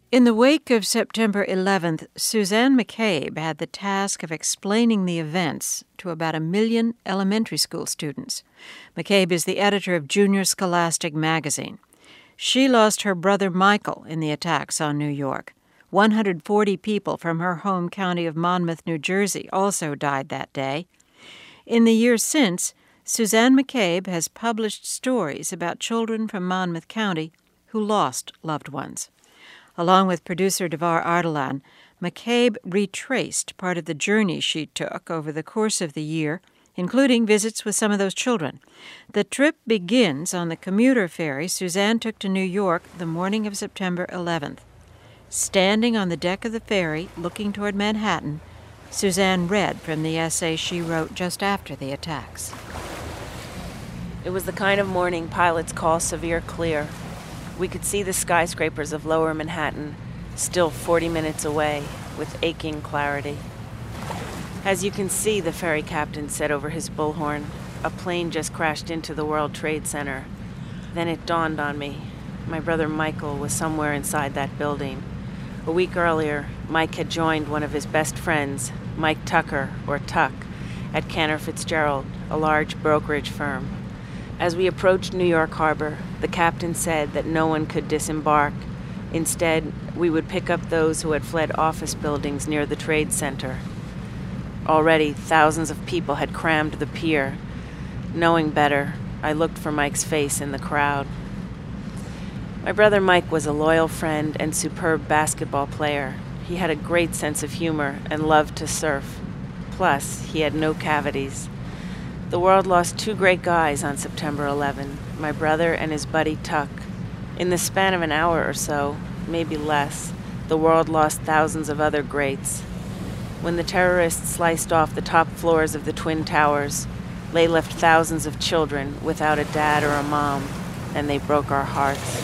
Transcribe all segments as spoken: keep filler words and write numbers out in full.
In the wake of September eleventh, Suzanne McCabe had the task of explaining the events to about a million elementary school students. McCabe is the editor of Junior Scholastic magazine. She lost her brother Michael in the attacks on New York. one hundred forty people from her home county of Monmouth, New Jersey, also died that day. In the years since, Suzanne McCabe has published stories about children from Monmouth County who lost loved ones. Along with producer Devar Ardalan, McCabe retraced part of the journey she took over the course of the year, including visits with some of those children. The trip begins on the commuter ferry Suzanne took to New York the morning of September eleventh. Standing on the deck of the ferry, looking toward Manhattan, Suzanne read from the essay she wrote just after the attacks. It was the kind of morning pilots call severe clear. We could see the skyscrapers of lower Manhattan, still forty minutes away, with aching clarity. As you can see, the ferry captain said over his bullhorn, a plane just crashed into the World Trade Center. Then it dawned on me. My brother Michael was somewhere inside that building. A week earlier, Mike had joined one of his best friends, Mike Tucker, or Tuck, at Cantor Fitzgerald, a large brokerage firm. As we approached New York Harbor, the captain said that no one could disembark. Instead, we would pick up those who had fled office buildings near the Trade Center. Already, thousands of people had crammed the pier. Knowing better, I looked for Mike's face in the crowd. My brother Mike was a loyal friend and superb basketball player. He had a great sense of humor and loved to surf. Plus, he had no cavities. The world lost two great guys on September eleventh, my brother and his buddy Tuck. In the span of an hour or so, maybe less, the world lost thousands of other greats. When the terrorists sliced off the top floors of the Twin Towers, they left thousands of children without a dad or a mom, and they broke our hearts.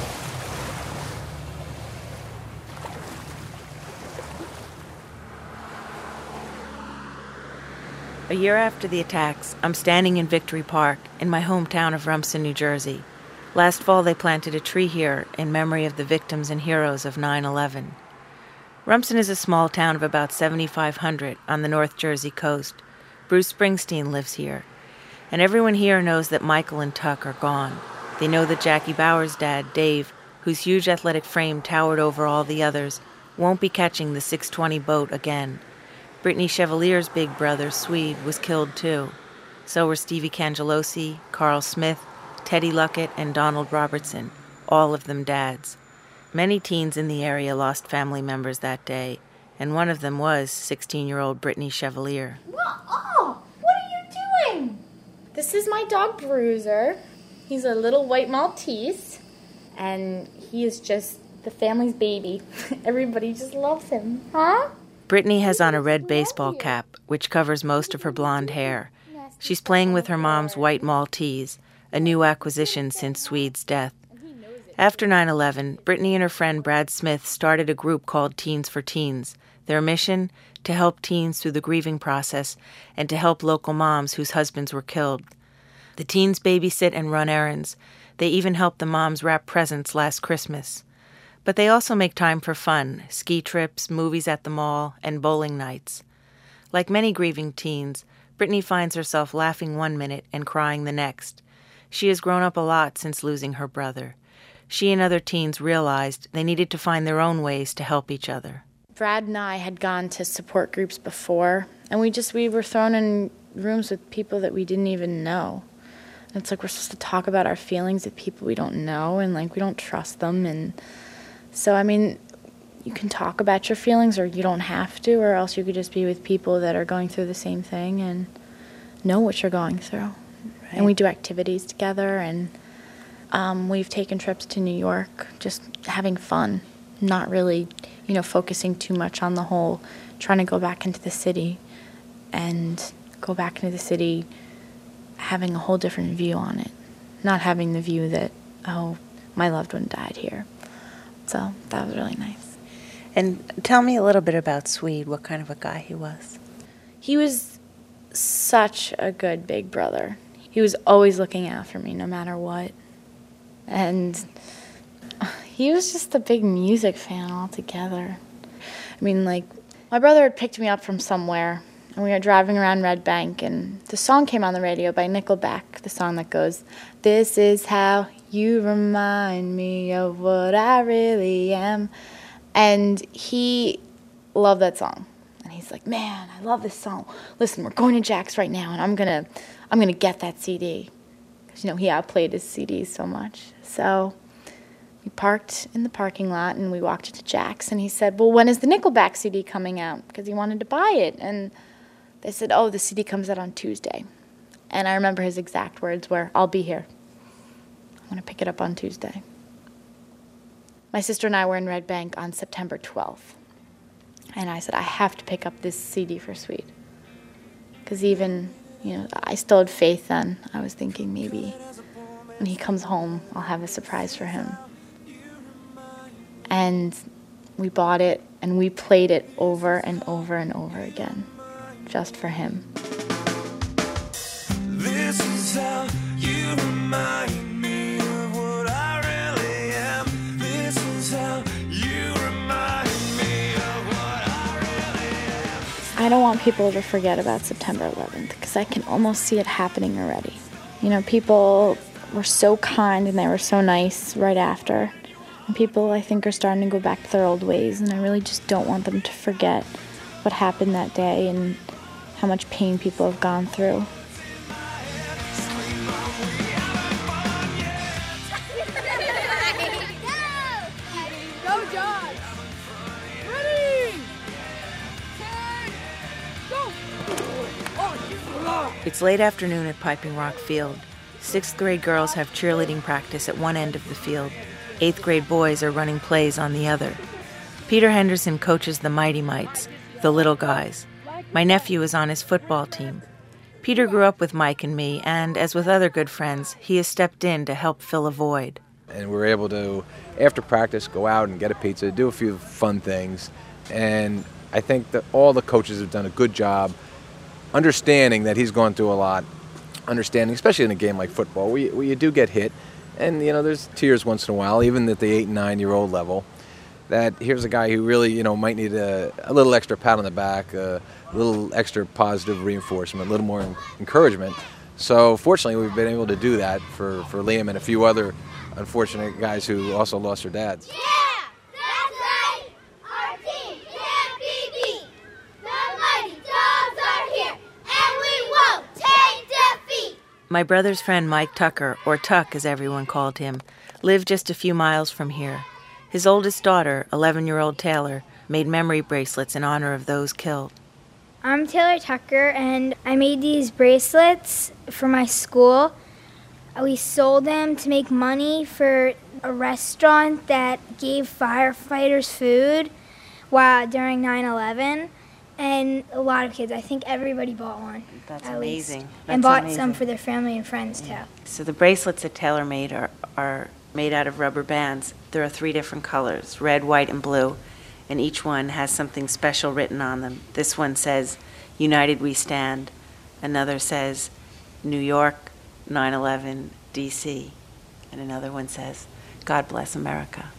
A year after the attacks, I'm standing in Victory Park in my hometown of Rumson, New Jersey. Last fall, they planted a tree here in memory of the victims and heroes of nine eleven. Rumson is a small town of about seventy-five hundred on the North Jersey coast. Bruce Springsteen lives here. And everyone here knows that Michael and Tuck are gone. They know that Jackie Bauer's dad, Dave, whose huge athletic frame towered over all the others, won't be catching the six twenty boat again. Brittany Chevalier's big brother, Swede, was killed too. So were Stevie Cangelosi, Carl Smith, Teddy Luckett, and Donald Robertson, all of them dads. Many teens in the area lost family members that day, and one of them was sixteen-year-old Brittany Chevalier. Oh, what are you doing? This is my dog, Bruiser. He's a little white Maltese, and he is just the family's baby. Everybody just loves him, huh? Brittany has on a red baseball cap, which covers most of her blonde hair. She's playing with her mom's white Maltese, a new acquisition since Swede's death. After nine eleven, Brittany and her friend Brad Smith started a group called Teens for Teens. Their mission? To help teens through the grieving process and to help local moms whose husbands were killed. The teens babysit and run errands. They even helped the moms wrap presents last Christmas. But they also make time for fun, ski trips, movies at the mall, and bowling nights. Like many grieving teens, Brittany finds herself laughing one minute and crying the next. She has grown up a lot since losing her brother. She and other teens realized they needed to find their own ways to help each other. Brad and I had gone to support groups before, and we just, we were thrown in rooms with people that we didn't even know. And it's like we're supposed to talk about our feelings with people we don't know, and like we don't trust them, and so, I mean, you can talk about your feelings or you don't have to, or else you could just be with people that are going through the same thing and know what you're going through. Right. And we do activities together, and um, we've taken trips to New York, just having fun, not really, you know, focusing too much on the whole, trying to go back into the city and go back into the city having a whole different view on it, not having the view that, oh, my loved one died here. So that was really nice. And tell me a little bit about Swede, what kind of a guy he was. He was such a good big brother. He was always looking out for me no matter what. And he was just a big music fan altogether. I mean, like, my brother had picked me up from somewhere, and we were driving around Red Bank, and the song came on the radio by Nickelback, the song that goes, "This is how you remind me of what I really am." And he loved that song. And he's like, "Man, I love this song. Listen, we're going to Jack's right now, and I'm going to I'm gonna get that C D." Because, you know, he outplayed his C Ds so much. So we parked in the parking lot, and we walked into Jack's, and he said, "Well, when is the Nickelback C D coming out?" Because he wanted to buy it. And they said, "Oh, the C D comes out on Tuesday." And I remember his exact words were, "I'll be here. I'm going to pick it up on Tuesday." My sister and I were in Red Bank on September twelfth. And I said, I have to pick up this C D for Sweet. Because even, you know, I still had faith then. I was thinking maybe when he comes home, I'll have a surprise for him. And we bought it, and we played it over and over and over again, just for him. This is how you remind me of what I really am. This is how you remind me of what I really am. I don't want people to forget about September eleventh, because I can almost see it happening already. You know, people were so kind and they were so nice right after. And people, I think, are starting to go back to their old ways, and I really just don't want them to forget what happened that day and how much pain people have gone through. It's late afternoon at Piping Rock Field. Sixth grade girls have cheerleading practice at one end of the field. Eighth grade boys are running plays on the other. Peter Henderson coaches the Mighty Mites, the little guys. My nephew is on his football team. Peter grew up with Mike and me, and as with other good friends, he has stepped in to help fill a void. And we were able to, after practice, go out and get a pizza, do a few fun things. And I think that all the coaches have done a good job understanding that he's gone through a lot, understanding, especially in a game like football, where you, where you do get hit. And, you know, there's tears once in a while, even at the eight and nine-year-old level, that here's a guy who really, you know, might need a, a little extra pat on the back, a little extra positive reinforcement, a little more encouragement. So, fortunately, we've been able to do that for, for Liam and a few other unfortunate guys who also lost their dads. Yeah, that's right. Our team can't be beat. The Mighty Dogs are here, and we won't take defeat. My brother's friend Mike Tucker, or Tuck as everyone called him, lived just a few miles from here. His oldest daughter, eleven-year-old Taylor, made memory bracelets in honor of those killed. I'm Taylor Tucker, and I made these bracelets for my school. We sold them to make money for a restaurant that gave firefighters food while during nine eleven. And a lot of kids, I think everybody bought one. That's at amazing. least. That's and bought amazing. some for their family and friends, too. So the bracelets that Taylor made are, are made out of rubber bands. There are three different colors, red, white, and blue, and each one has something special written on them. This one says, "United we stand." Another says, "New York, nine eleven, D C" And another one says, "God bless America."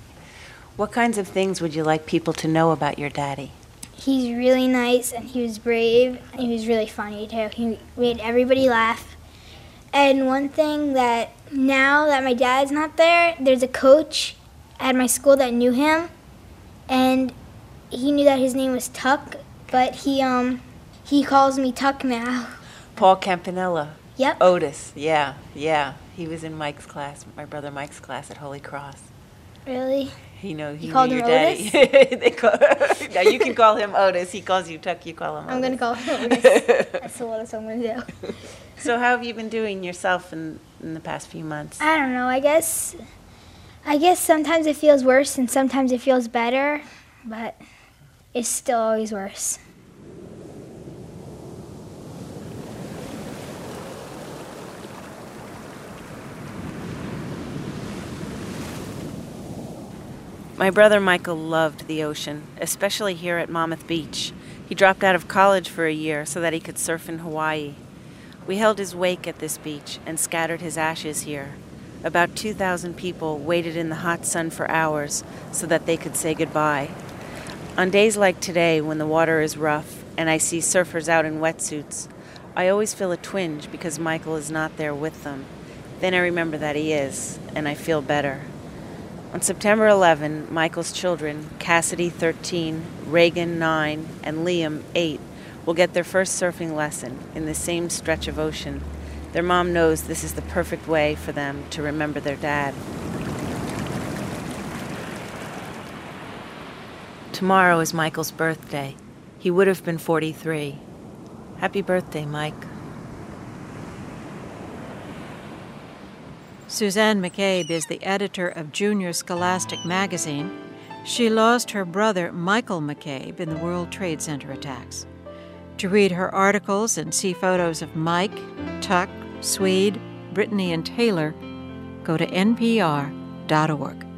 What kinds of things would you like people to know about your daddy? He's really nice, and he was brave, and he was really funny, too. He made everybody laugh. And one thing that now that my dad's not there, there's a coach at my school that knew him, and he knew that his name was Tuck, but he um he calls me Tuck now. Paul Campanella. Yep. Otis, yeah, yeah. He was in Mike's class, my brother Mike's class at Holy Cross. Really? He know he You knew called your him daddy. Otis? They call, now you can call him Otis. He calls you Tuck. You call him Otis. I'm going to call him Otis. That's the lowest I'm going to do. So how have you been doing yourself in, in the past few months? I don't know. I guess I guess sometimes it feels worse and sometimes it feels better, but it's still always worse. My brother Michael loved the ocean, especially here at Monmouth Beach. He dropped out of college for a year so that he could surf in Hawaii. We held his wake at this beach and scattered his ashes here. About two thousand people waited in the hot sun for hours so that they could say goodbye. On days like today, when the water is rough and I see surfers out in wetsuits, I always feel a twinge because Michael is not there with them. Then I remember that he is, and I feel better. On September eleventh, Michael's children, Cassidy, thirteen, Reagan, nine, and Liam, eight, will get their first surfing lesson in the same stretch of ocean. Their mom knows this is the perfect way for them to remember their dad. Tomorrow is Michael's birthday. He would have been forty-three. Happy birthday, Mike. Suzanne McCabe is the editor of Junior Scholastic magazine. She lost her brother, Michael McCabe, in the World Trade Center attacks. To read her articles and see photos of Mike, Tuck, Swede, Brittany, and Taylor, go to N P R dot org.